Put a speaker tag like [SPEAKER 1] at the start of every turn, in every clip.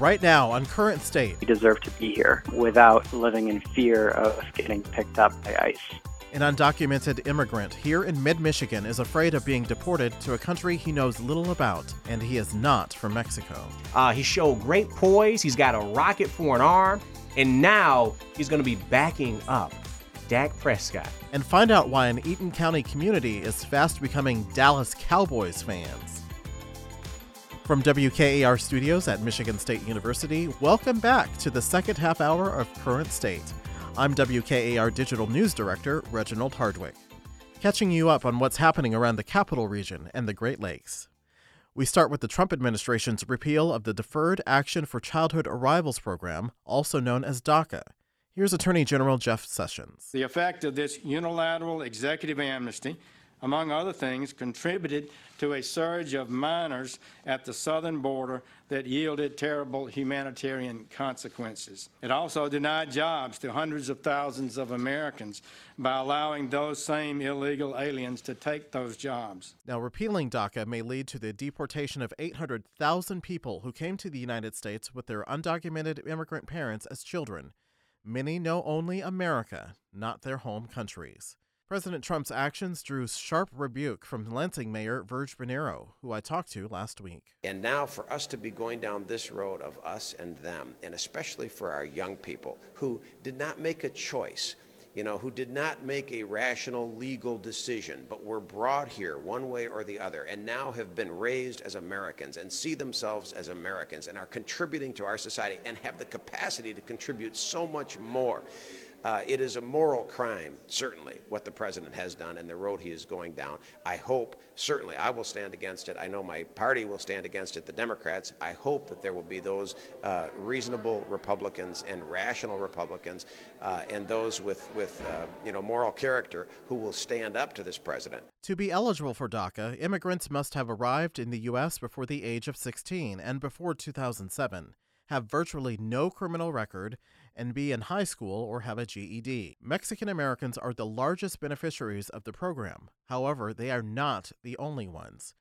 [SPEAKER 1] Right now on Current State.
[SPEAKER 2] We deserve to be here without living in fear of getting picked up by ICE.
[SPEAKER 1] An undocumented immigrant here in mid-Michigan is afraid of being deported to a country he knows little about, and he is not from Mexico.
[SPEAKER 3] He showed great poise, he's got a rocket for an arm, and now he's going to be backing up Dak Prescott.
[SPEAKER 1] And find out why an Eaton County community is fast becoming Dallas Cowboys fans. From WKAR Studios at Michigan State University, welcome back to the second half hour of Current State. I'm WKAR Digital News Director Reginald Hardwick, catching you up on what's happening around the Capital Region and the Great Lakes. We start with the Trump administration's repeal of the Deferred Action for Childhood Arrivals program, also known as DACA. Here's Attorney General Jeff Sessions.
[SPEAKER 4] The effect of this unilateral executive amnesty, among other things, contributed to a surge of minors at the southern border that yielded terrible humanitarian consequences. It also denied jobs to hundreds of thousands of Americans by allowing those same illegal aliens to take those jobs.
[SPEAKER 1] Now, repealing DACA may lead to the deportation of 800,000 people who came to the United States with their undocumented immigrant parents as children. Many know only America, not their home countries. President Trump's actions drew sharp rebuke from Lansing Mayor Virg Bernero, who I talked to last week.
[SPEAKER 5] And now for us to be going down this road of us and them, and especially for our young people who did not make a choice, who did not make a rational legal decision, but were brought here one way or the other, and now have been raised as Americans and see themselves as Americans and are contributing to our society and have the capacity to contribute so much more. It is a moral crime, certainly, what the president has done and the road he is going down. I hope, certainly, I will stand against it. I know my party will stand against it, the Democrats. I hope that there will be those reasonable Republicans and rational Republicans and those with moral character who will stand up to this president.
[SPEAKER 1] To be eligible for DACA, immigrants must have arrived in the U.S. before the age of 16 and before 2007, have virtually no criminal record, and be in high school or have a GED. Mexican Americans are the largest beneficiaries of the program. However, they are not the only ones.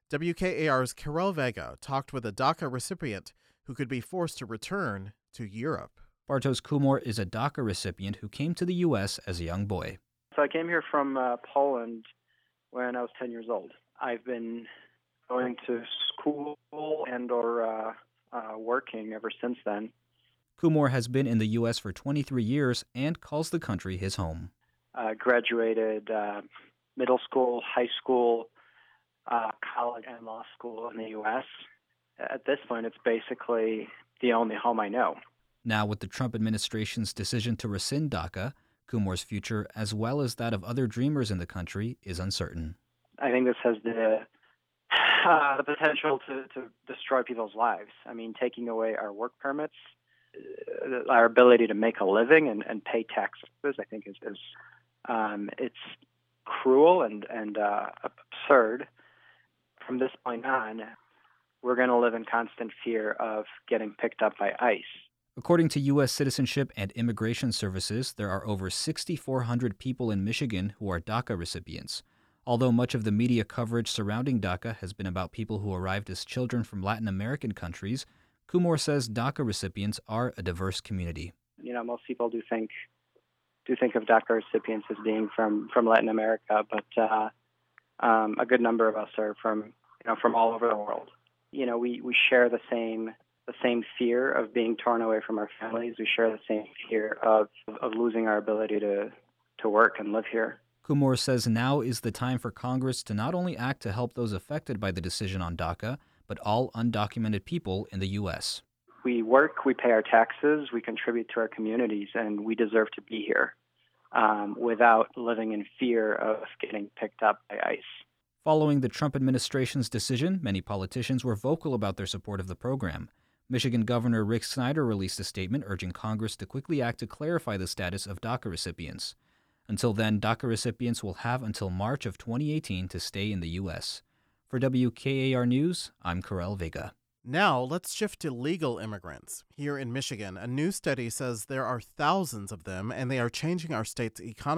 [SPEAKER 1] WKAR's Carol Vega talked with a DACA recipient who could be forced to return to Europe.
[SPEAKER 6] Bartosz Kumor is a DACA recipient who came to the U.S. as a young boy.
[SPEAKER 2] So I came here from Poland when I was 10 years old. I've been going to school and or working ever since then.
[SPEAKER 6] Kumor has been in the U.S. for 23 years and calls the country his home.
[SPEAKER 2] Graduated middle school, high school, college, and law school in the U.S. At this point, it's basically the only home I know.
[SPEAKER 6] Now, with the Trump administration's decision to rescind DACA, Kumor's future, as well as that of other dreamers in the country, is uncertain.
[SPEAKER 2] I think this has the potential to destroy people's lives. I mean, taking away our work permits, our ability to make a living and pay taxes, I think is it's cruel and absurd. From this point on, we're going to live in constant fear of getting picked up by ICE.
[SPEAKER 6] According to U.S. Citizenship and Immigration Services, there are over 6,400 people in Michigan who are DACA recipients. Although much of the media coverage surrounding DACA has been about people who arrived as children from Latin American countries, Kumor says DACA recipients are a diverse community.
[SPEAKER 2] Most people do think of DACA recipients as being from Latin America, but a good number of us are from all over the world. We share the same fear of being torn away from our families. We share the same fear of losing our ability to work and live here.
[SPEAKER 6] Kumor says now is the time for Congress to not only act to help those affected by the decision on DACA, but all undocumented people in the U.S.
[SPEAKER 2] We work, we pay our taxes, we contribute to our communities, and we deserve to be here without living in fear of getting picked up by ICE.
[SPEAKER 6] Following the Trump administration's decision, many politicians were vocal about their support of the program. Michigan Governor Rick Snyder released a statement urging Congress to quickly act to clarify the status of DACA recipients. Until then, DACA recipients will have until March of 2018 to stay in the U.S. For WKAR News, I'm Carel Vega.
[SPEAKER 1] Now, let's shift to legal immigrants. Here in Michigan, a new study says there are thousands of them, and they are changing our state's economy,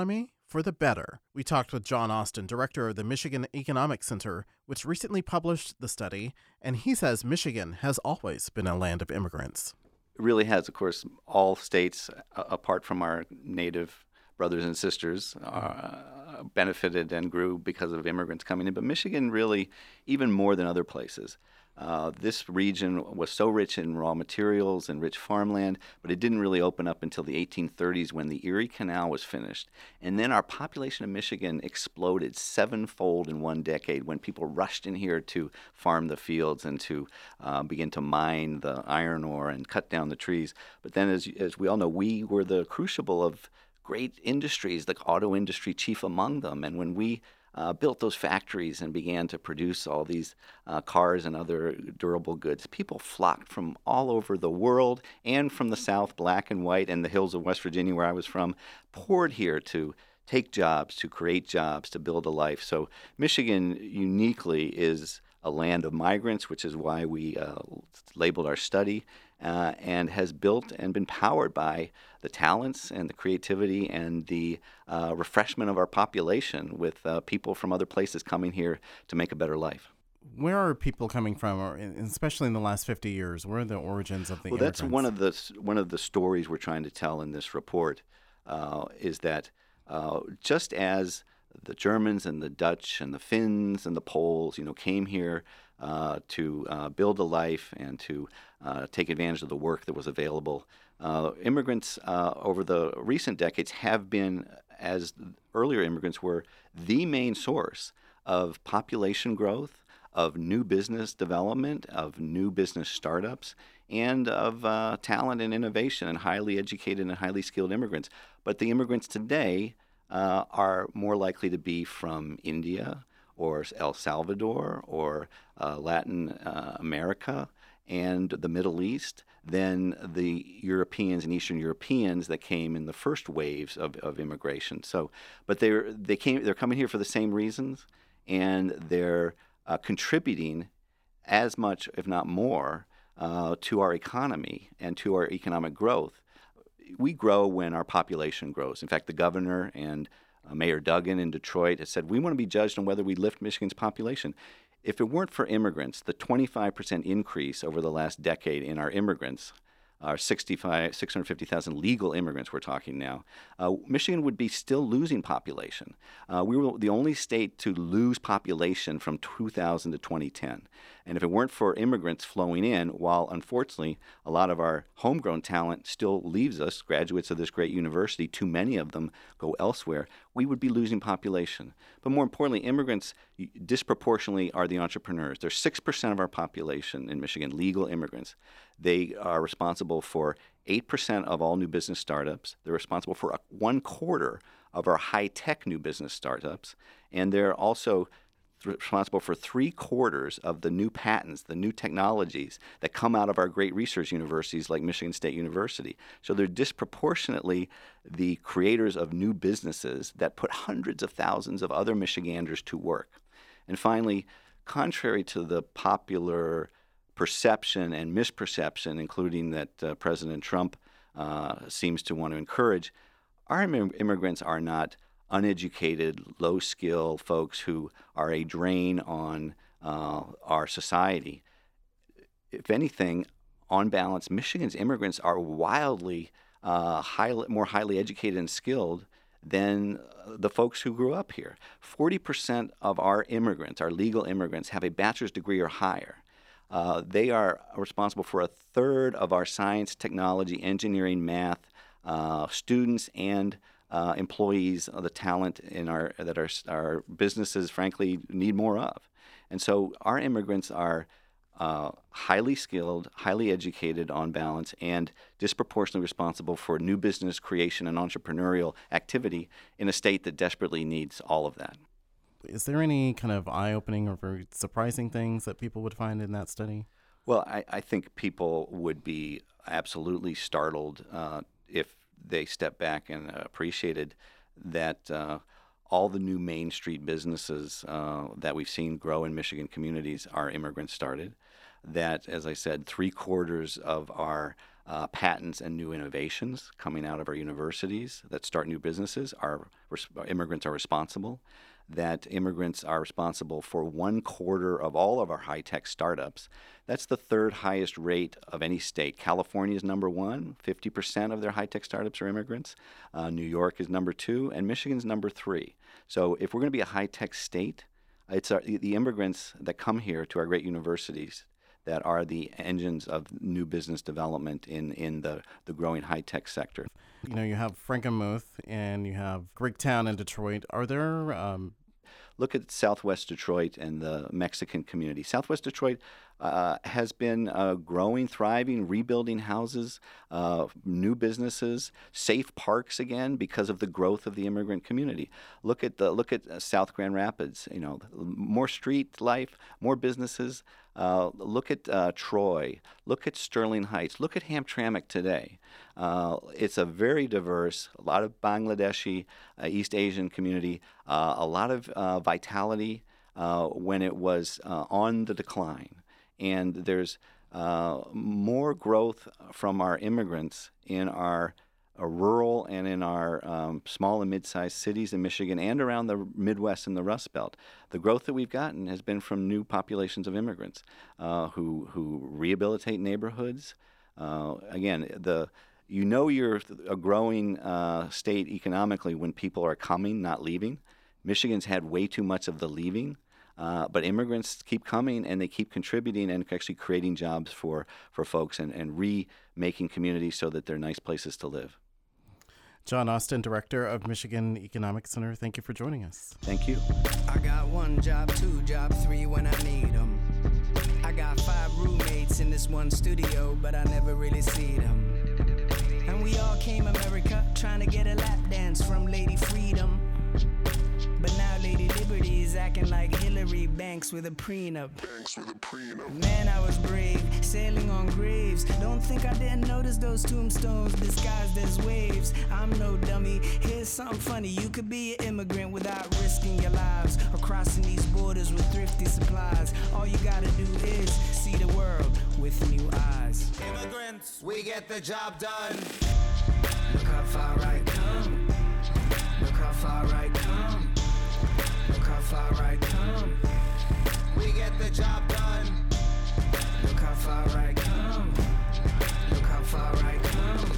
[SPEAKER 1] for the better. We talked with John Austin, director of the Michigan Economic Center, which recently published the study, and he says Michigan has always been a land of immigrants.
[SPEAKER 7] It really has, of course. All states, apart from our native brothers and sisters, benefited and grew because of immigrants coming in. But Michigan really, even more than other places. This region was so rich in raw materials and rich farmland, but it didn't really open up until the 1830s when the Erie Canal was finished. And then our population of Michigan exploded sevenfold in one decade when people rushed in here to farm the fields and to begin to mine the iron ore and cut down the trees. But then, as we all know, we were the crucible of great industries, the auto industry chief among them. And when we built those factories and began to produce all these cars and other durable goods, people flocked from all over the world and from the South, black and white, and the hills of West Virginia, where I was from, poured here to take jobs, to create jobs, to build a life. So Michigan uniquely is a land of migrants, which is why we labeled our study, and has built and been powered by the talents and the creativity and the refreshment of our population with people from other places coming here to make a better life.
[SPEAKER 1] Where are people coming from, or especially in the last 50 years? Where are the origins of the immigrants?
[SPEAKER 7] That's one of the stories we're trying to tell in this report, is that just as the Germans and the Dutch and the Finns and the Poles, came here to build a life and to take advantage of the work that was available. Immigrants over the recent decades have been, as earlier immigrants were, the main source of population growth, of new business development, of new business startups, and of talent and innovation and highly educated and highly skilled immigrants. But the immigrants today are more likely to be from India or El Salvador or Latin America and the Middle East than the Europeans and Eastern Europeans that came in the first waves of immigration. So, but they're coming here for the same reasons, and they're contributing as much, if not more, to our economy and to our economic growth. We grow when our population grows. In fact, the governor and Mayor Duggan in Detroit has said, we want to be judged on whether we lift Michigan's population. If it weren't for immigrants, the 25% increase over the last decade in our immigrants, our 650,000 legal immigrants we're talking now, Michigan would be still losing population. We were the only state to lose population from 2000 to 2010. And if it weren't for immigrants flowing in, while unfortunately a lot of our homegrown talent still leaves us, graduates of this great university, too many of them go elsewhere, we would be losing population. But more importantly, immigrants disproportionately are the entrepreneurs. They're 6% of our population in Michigan, legal immigrants. They are responsible for 8% of all new business startups. They're responsible for 1/4 of our high-tech new business startups. And they're also responsible for 3/4 of the new patents, the new technologies that come out of our great research universities like Michigan State University. So they're disproportionately the creators of new businesses that put hundreds of thousands of other Michiganders to work. And finally, contrary to the popular perception and misperception, including that President Trump seems to want to encourage, our immigrants are not uneducated, low-skill folks who are a drain on our society. If anything, on balance, Michigan's immigrants are wildly more highly educated and skilled than the folks who grew up here. 40% of our immigrants, our legal immigrants, have a bachelor's degree or higher. They are responsible for 1/3 of our science, technology, engineering, math students and employees of the talent that our businesses, frankly, need more of. And so our immigrants are highly skilled, highly educated on balance, and disproportionately responsible for new business creation and entrepreneurial activity in a state that desperately needs all of that.
[SPEAKER 1] Is there any kind of eye-opening or very surprising things that people would find in that study?
[SPEAKER 7] Well, I think people would be absolutely startled if they stepped back and appreciated that all the new Main Street businesses that we've seen grow in Michigan communities are immigrant started, that, as I said, 3/4 of our patents and new innovations coming out of our universities that start new businesses immigrants are responsible. That immigrants are responsible for 1/4 of all of our high-tech startups. That's the third highest rate of any state. California is number one. 50% of their high-tech startups are immigrants. New York is number 2, and Michigan's number 3. So if we're going to be a high-tech state, it's the immigrants that come here to our great universities that are the engines of new business development in the growing high-tech sector.
[SPEAKER 1] You know, you have Frankenmuth and you have Greektown in Detroit. Are there...
[SPEAKER 7] Look at Southwest Detroit and the Mexican community. Southwest Detroit has been growing, thriving, rebuilding houses, new businesses, safe parks again because of the growth of the immigrant community. Look at South Grand Rapids. You know, more street life, more businesses. Look at Troy. Look at Sterling Heights. Look at Hamtramck today. It's a very diverse, a lot of Bangladeshi, East Asian community, a lot of vitality when it was on the decline. And there's more growth from our immigrants in our rural and in our small and mid-sized cities in Michigan and around the Midwest and the Rust Belt. The growth that we've gotten has been from new populations of immigrants who rehabilitate neighborhoods. Again, you're a growing state economically when people are coming, not leaving. Michigan's had way too much of the leaving. But immigrants keep coming, and they keep contributing and actually creating jobs for folks and remaking communities so that they're nice places to live.
[SPEAKER 1] John Austin, Director of Michigan Economic Center, thank you for joining us.
[SPEAKER 7] Thank you.
[SPEAKER 8] I got 1 job, 2 job, 3 when I need them. I got 5 roommates in this one studio, but I never really see them. And we all came America trying to get a lap dance from Lady Freedom. But now Lady Liberty is acting like Hillary Banks with a prenup. Man, I was brave, sailing on graves. Don't think I didn't notice those tombstones disguised as waves. I'm no dummy. Here's something funny. You could be an immigrant without risking your lives or crossing these borders with thrifty supplies. All you gotta do is see the world with new eyes. Immigrants, we get the job done. Look how far I come. Look how far I come. Look how far I come. We get the job done. Look how far I come. Look how far I come.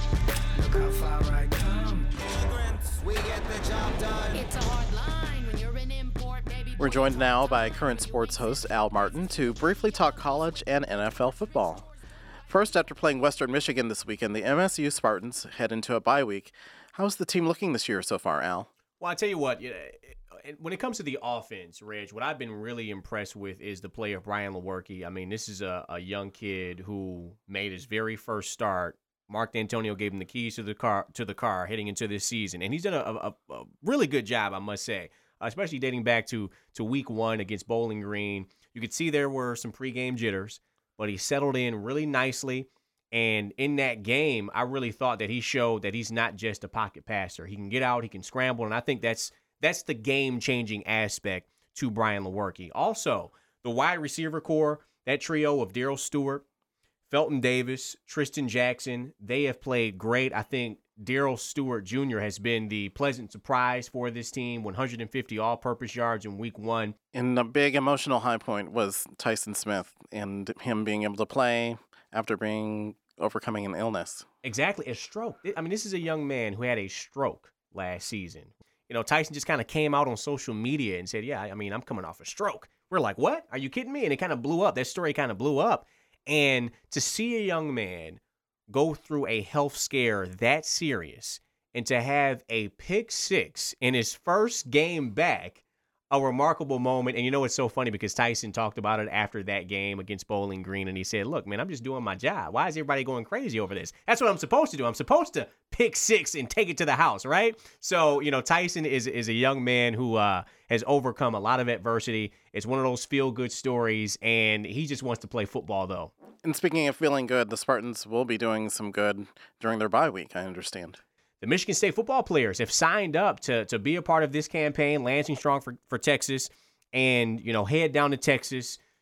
[SPEAKER 8] Look how far I come. Immigrants, we get the job done. It's a hard line when you're an import, baby.
[SPEAKER 1] We're joined now by current sports host Al Martin to briefly talk college and NFL football. First, after playing Western Michigan this weekend, the MSU Spartans head into a bye week. How's the team looking this year so far, Al?
[SPEAKER 3] Well, I tell you what, when it comes to the offense, Reg, what I've been really impressed with is the play of Brian Lewerke. I mean, this is a young kid who made his very first start. Mark D'Antonio gave him the keys to the car heading into this season, and he's done a really good job, I must say, especially dating back to week 1 against Bowling Green. You could see there were some pregame jitters, but he settled in really nicely. And in that game, I really thought that he showed that he's not just a pocket passer. He can get out, he can scramble, and I think that's the game-changing aspect to Brian Lewerke. Also, the wide receiver core, that trio of Darrell Stewart, Felton Davis, Tristan Jackson, they have played great. I think Darrell Stewart Jr. has been the pleasant surprise for this team, 150 all-purpose yards in week 1.
[SPEAKER 1] And the big emotional high point was Tyson Smith and him being able to play after overcoming an illness.
[SPEAKER 3] Exactly, a stroke. I mean, this is a young man who had a stroke last season. You know, Tyson just kind of came out on social media and said, yeah, I mean, I'm coming off a stroke. We're like, what? Are you kidding me? And it kind of blew up. That story kind of blew up. And to see a young man go through a health scare that serious and to have a pick 6 in his first game back, a remarkable moment. And you know, it's so funny because Tyson talked about it after that game against Bowling Green. And he said, look, man, I'm just doing my job. Why is everybody going crazy over this? That's what I'm supposed to do. I'm supposed to pick 6 and take it to the house, right? So, you know, Tyson is a young man who has overcome a lot of adversity. It's one of those feel-good stories, and he just wants to play football, though.
[SPEAKER 1] And speaking of feeling good, the Spartans will be doing some good during their bye week, I understand.
[SPEAKER 3] The Michigan State football players have signed up to be a part of this campaign, Lansing Strong for Texas, and, you know, head down to Texas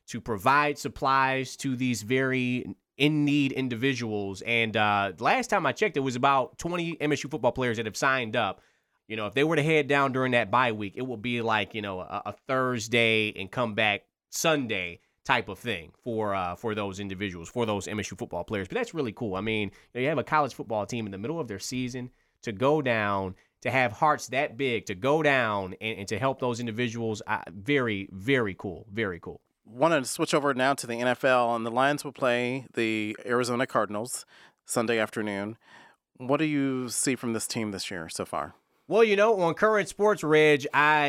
[SPEAKER 3] to provide supplies to these very in-need individuals. And last time I checked, it was about 20 MSU football players that have signed up. You know, if they were to head down during that bye week, it would be like, you know, a Thursday and come back Sunday type of thing for those individuals, for those MSU football players. But that's really cool. I mean, you have a college football team in the middle of their season to go down, to have hearts that big, to go down and to help those individuals. Very, very cool. Very cool.
[SPEAKER 1] Wanted to switch over now to the NFL, and the Lions will play the Arizona Cardinals Sunday afternoon. What do you see from this team this year so far?
[SPEAKER 3] Well, you know, on Current Sports, Reg,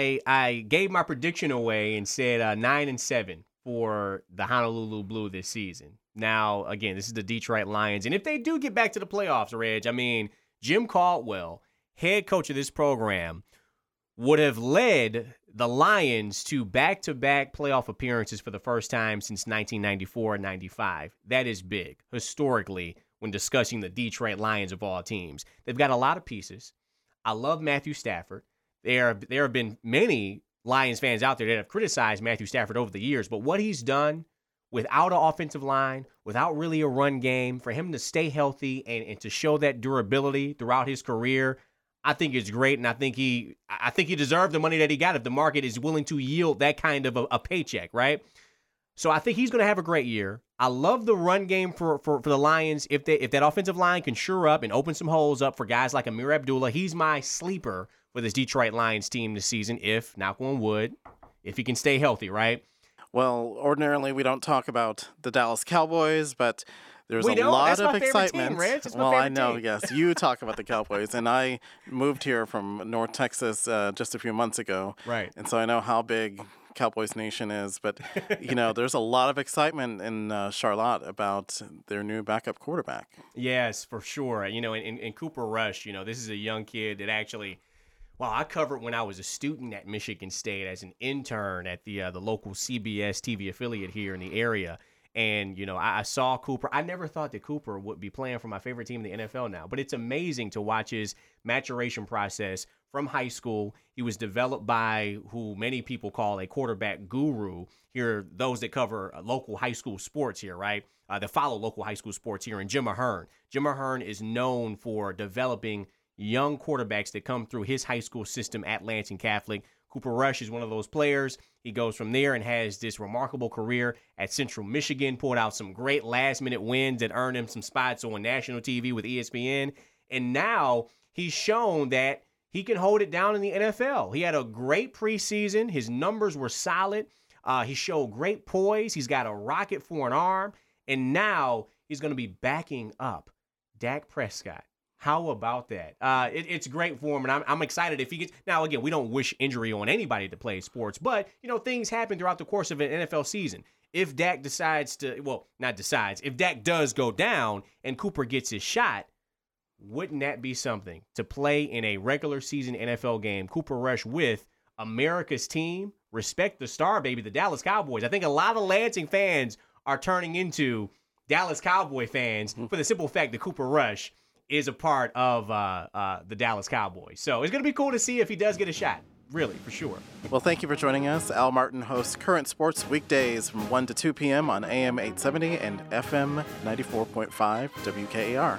[SPEAKER 3] I gave my prediction away and said 9-7 for the Honolulu Blue this season. Now, again, this is the Detroit Lions, and if they do get back to the playoffs, Reg, I mean, Jim Caldwell, head coach of this program, would have led the Lions to back-to-back playoff appearances for the first time since 1994 and 95. That is big, historically, when discussing the Detroit Lions of all teams. They've got a lot of pieces. I love Matthew Stafford. There have been many Lions fans out there that have criticized Matthew Stafford over the years, but what he's done without an offensive line, without really a run game, for him to stay healthy and to show that durability throughout his career, I think it's great, and I think he deserved the money that he got if the market is willing to yield that kind of a paycheck, right? So I think he's going to have a great year. I love the run game for the Lions. If that offensive line can shore up and open some holes up for guys like Amir Abdullah, he's my sleeper for this Detroit Lions team this season, if, knock on wood, if he can stay healthy, right?
[SPEAKER 1] Well, ordinarily we don't talk about the Dallas Cowboys, but there's a lot of excitement. Well, I know, yes. You talk about the Cowboys, and I moved here from North Texas just a few months ago.
[SPEAKER 3] Right.
[SPEAKER 1] And so I know how big Cowboys Nation is, but, you know, there's a lot of excitement in Charlotte about their new backup quarterback.
[SPEAKER 3] Yes, for sure. You know, and Cooper Rush, you know, this is a young kid that actually, well, I covered when I was a student at Michigan State as an intern at the local CBS TV affiliate here in the area. And, you know, I saw Cooper. I never thought that Cooper would be playing for my favorite team in the NFL now. But it's amazing to watch his maturation process from high school. He was developed by who many people call a quarterback guru. Here, those that cover local high school sports here, right? That follow local high school sports here. And Jim Ahern. Jim Ahern is known for developing young quarterbacks that come through his high school system at Lansing Catholic. Cooper Rush is one of those players. He goes from there and has this remarkable career at Central Michigan, pulled out some great last-minute wins that earned him some spots on national TV with ESPN. And now he's shown that he can hold it down in the NFL. He had a great preseason. His numbers were solid. He showed great poise. He's got a rocket for an arm. And now he's going to be backing up Dak Prescott. How about that? It's great for him, and I'm excited if he gets. Now, again, we don't wish injury on anybody that plays sports, but, you know, things happen throughout the course of an NFL season. If Dak if Dak does go down and Cooper gets his shot, wouldn't that be something to play in a regular season NFL game? Cooper Rush with America's team. Respect the star, baby, the Dallas Cowboys. I think a lot of Lansing fans are turning into Dallas Cowboy fans for the simple fact that Cooper Rush is a part of the Dallas Cowboys. So it's going to be cool to see if he does get a shot. Really, for sure.
[SPEAKER 1] Well, thank you for joining us. Al Martin hosts Current Sports weekdays from 1 to 2 p.m. on AM 870 and FM 94.5 WKAR.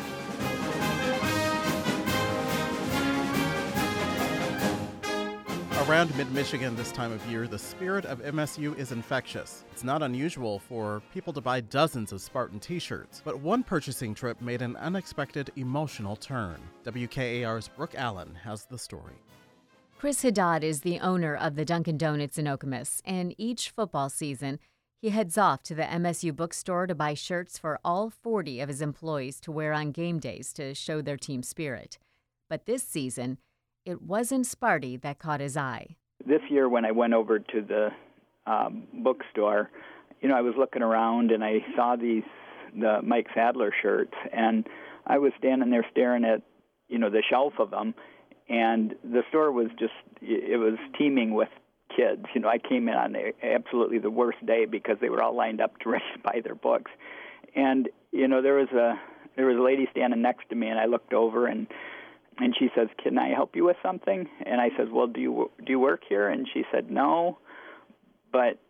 [SPEAKER 1] Around mid-Michigan this time of year, the spirit of MSU is infectious. It's not unusual for people to buy dozens of Spartan t-shirts, but one purchasing trip made an unexpected emotional turn. WKAR's Brooke Allen has the story.
[SPEAKER 9] Chris Haddad is the owner of the Dunkin' Donuts in Okemos, and each football season, he heads off to the MSU bookstore to buy shirts for all 40 of his employees to wear on game days to show their team spirit. But this season, it wasn't Sparty that caught his eye.
[SPEAKER 10] This year when I went over to the bookstore, you know, I was looking around and I saw the Mike Sadler shirts, and I was standing there staring at, you know, the shelf of them, and the store was it was teeming with kids. You know, I came in on absolutely the worst day because they were all lined up to ready to buy their books. And, you know, there was a lady standing next to me, and I looked over and she says, "Can I help you with something?" And I said, "Well, do you work here?" And she said, "No, but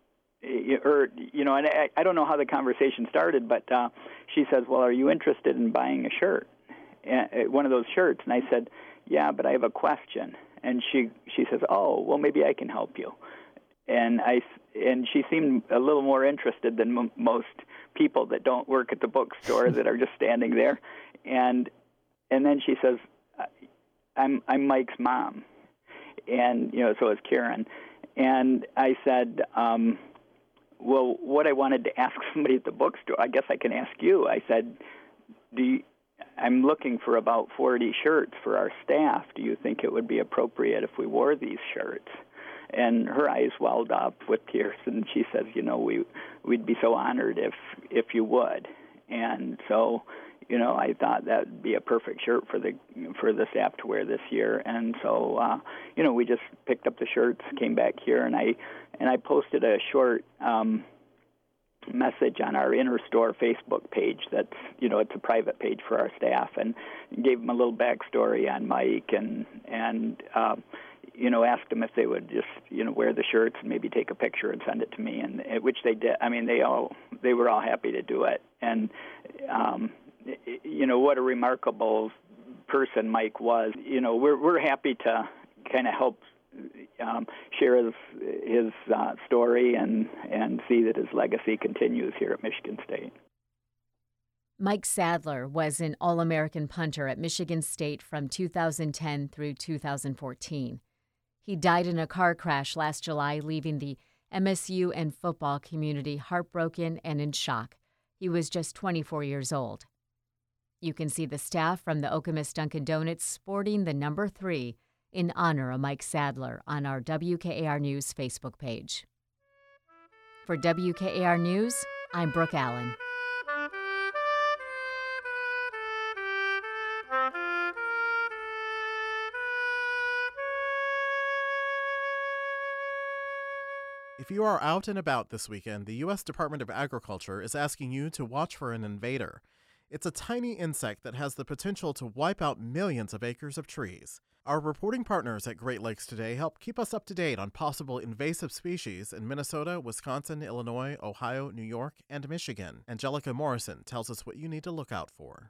[SPEAKER 10] and I don't know how the conversation started, but she says, well, are you interested in buying a shirt, one of those shirts? And I said, yeah, but I have a question. And she says, oh, well, maybe I can help you. And she seemed a little more interested than most people that don't work at the bookstore that are just standing there. And then she says, I'm Mike's mom. And, so is Karen. And I said, well, what I wanted to ask somebody at the bookstore, I guess I can ask you. I said, I'm looking for about 40 shirts for our staff. Do you think it would be appropriate if we wore these shirts? And her eyes welled up with tears, and she says, we'd be so honored if you would. And so, I thought that would be a perfect shirt for the staff to wear this year. And so, we just picked up the shirts, came back here, and I posted a short message on our Inner Store Facebook page. That's, it's a private page for our staff, and gave them a little backstory on Mike and asked them if they would just, wear the shirts and maybe take a picture and send it to me, and which they did. I mean, they were all happy to do it. And, what a remarkable person Mike was. We're happy to kind of help share his story and see that his legacy continues here at Michigan State.
[SPEAKER 9] Mike Sadler was an All-American punter at Michigan State from 2010 through 2014. He died in a car crash last July, leaving the MSU and football community heartbroken and in shock. He was just 24 years old. You can see the staff from the Okemos Dunkin' Donuts sporting the number 3 in honor of Mike Sadler on our WKAR News Facebook page. For WKAR News, I'm Brooke Allen.
[SPEAKER 1] If you are out and about this weekend, the U.S. Department of Agriculture is asking you to watch for an invader. It's a tiny insect that has the potential to wipe out millions of acres of trees. Our reporting partners at Great Lakes Today help keep us up to date on possible invasive species in Minnesota, Wisconsin, Illinois, Ohio, New York, and Michigan. Angelica Morrison tells us what you need to look out for.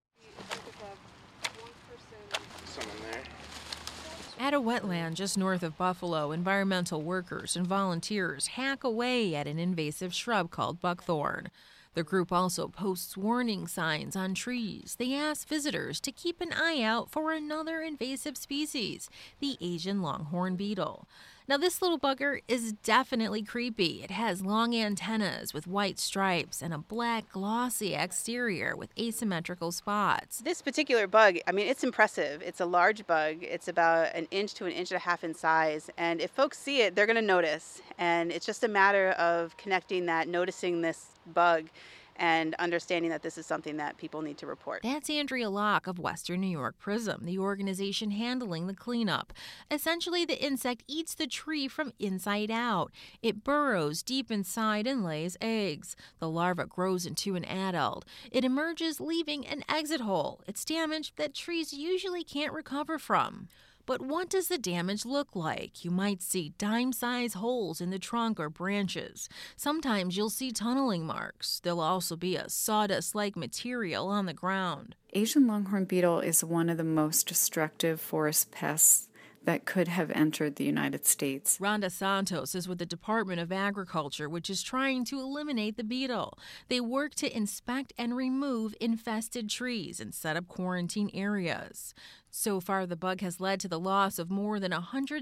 [SPEAKER 11] At a wetland just north of Buffalo, environmental workers and volunteers hack away at an invasive shrub called buckthorn. The group also posts warning signs on trees. They ask visitors to keep an eye out for another invasive species, the Asian longhorn beetle. Now, this little bugger is definitely creepy. It has long antennas with white stripes and a black glossy exterior with asymmetrical spots.
[SPEAKER 12] This particular bug, it's impressive. It's a large bug. It's about 1 inch to 1.5 inches in size. And if folks see it, they're going to notice. And it's just a matter of connecting that, noticing this bug, and understanding that this is something that people need to report.
[SPEAKER 11] That's Andrea Locke of Western New York PRISM, the organization handling the cleanup. Essentially, the insect eats the tree from inside out. It burrows deep inside and lays eggs. The larva grows into an adult. It emerges, leaving an exit hole. It's damage that trees usually can't recover from. But what does the damage look like? You might see dime-size holes in the trunk or branches. Sometimes you'll see tunneling marks. There'll also be a sawdust-like material on the ground.
[SPEAKER 13] Asian longhorn beetle is one of the most destructive forest pests that could have entered the United States.
[SPEAKER 11] Rhonda Santos is with the Department of Agriculture, which is trying to eliminate the beetle. They work to inspect and remove infested trees and set up quarantine areas. So far, the bug has led to the loss of more than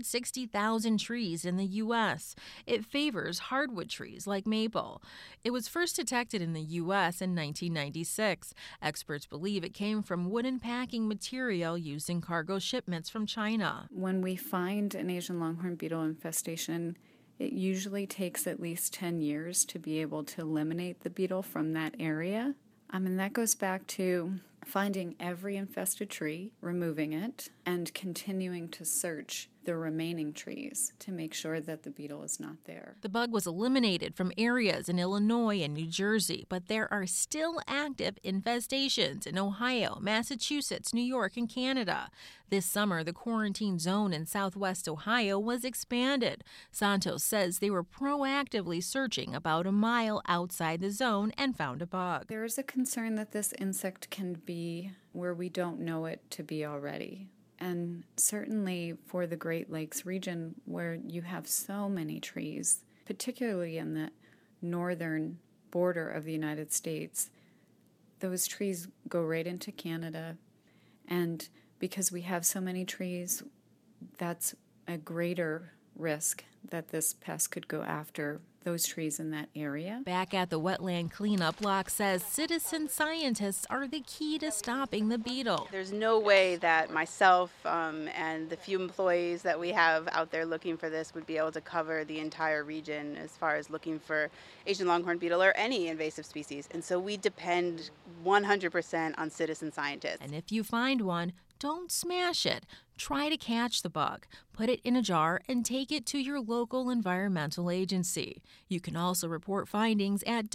[SPEAKER 11] 160,000 trees in the U.S. It favors hardwood trees like maple. It was first detected in the U.S. in 1996. Experts believe it came from wooden packing material used in cargo shipments from China.
[SPEAKER 13] When we find an Asian longhorn beetle infestation, it usually takes at least 10 years to be able to eliminate the beetle from that area. And that goes back to finding every infested tree, removing it, and continuing to search the remaining trees to make sure that the beetle is not there.
[SPEAKER 11] The bug was eliminated from areas in Illinois and New Jersey, but there are still active infestations in Ohio, Massachusetts, New York, and Canada. This summer, the quarantine zone in southwest Ohio was expanded. Santos says they were proactively searching about a mile outside the zone and found a bug.
[SPEAKER 13] There is a concern that this insect can be where we don't know it to be already. And certainly for the Great Lakes region, where you have so many trees, particularly in the northern border of the United States, those trees go right into Canada. And because we have so many trees, that's a greater risk that this pest could go after those trees in that area.
[SPEAKER 11] Back at the wetland cleanup, Locke says citizen scientists are the key to stopping the beetle.
[SPEAKER 12] There's no way that myself and the few employees that we have out there looking for this would be able to cover the entire region as far as looking for Asian longhorn beetle or any invasive species. And so we depend 100% on citizen scientists.
[SPEAKER 11] And if you find one, don't smash it. Try to catch the bug, put it in a jar, and take it to your local environmental agency. You can also report findings at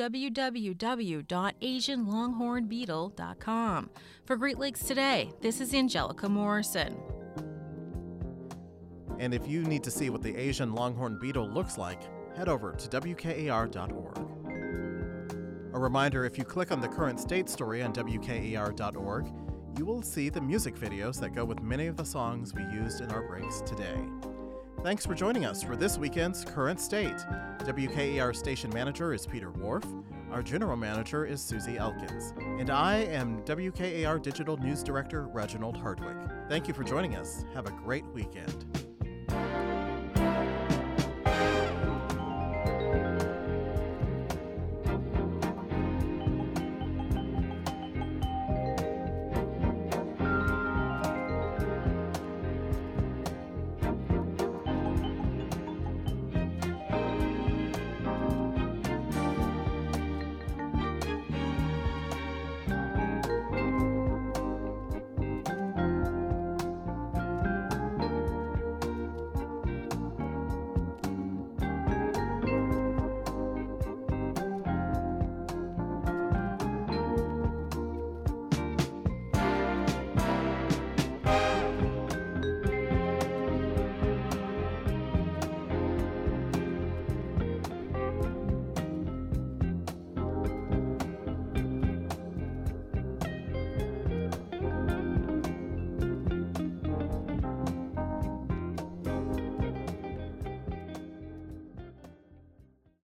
[SPEAKER 11] www.asianlonghornbeetle.com. For Great Lakes Today, this is Angelica Morrison.
[SPEAKER 1] And if you need to see what the Asian longhorn beetle looks like, head over to WKAR.org. A reminder, if you click on the current state story on WKAR.org, you will see the music videos that go with many of the songs we used in our breaks today. Thanks for joining us for this weekend's Current State. WKAR station manager is Peter Wharf. Our general manager is Susie Elkins. And I am WKAR Digital News Director Reginald Hardwick. Thank you for joining us. Have a great weekend.